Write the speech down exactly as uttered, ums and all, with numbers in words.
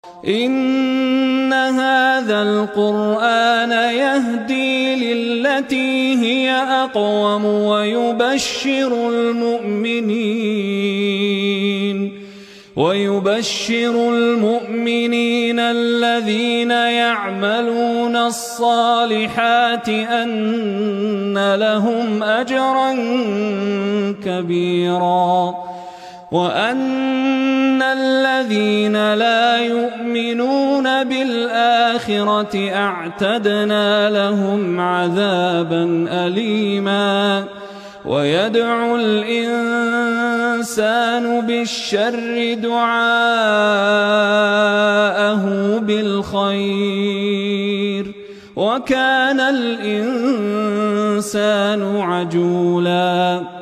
إن هذا القرآن يهدي للتي هي أقوم ويبشر المؤمنين ويبشر المؤمنين الذين يعملون الصالحات أن لهم أجرا كبيرا وأن الذين لا يؤمنون بالآخرة أعتدنا لهم عذابا أليما ويدعو الإنسان بالشر دعاءه بالخير وكان الإنسان عجولا